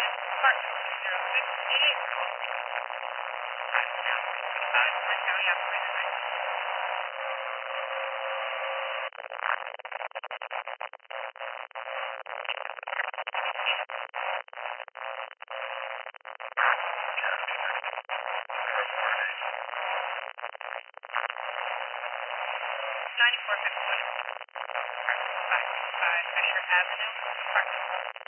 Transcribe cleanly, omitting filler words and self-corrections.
Apartment 2058, closing. Time is now 6:55, Orange County operator 9451, apartment 565 Fisher Avenue, apartment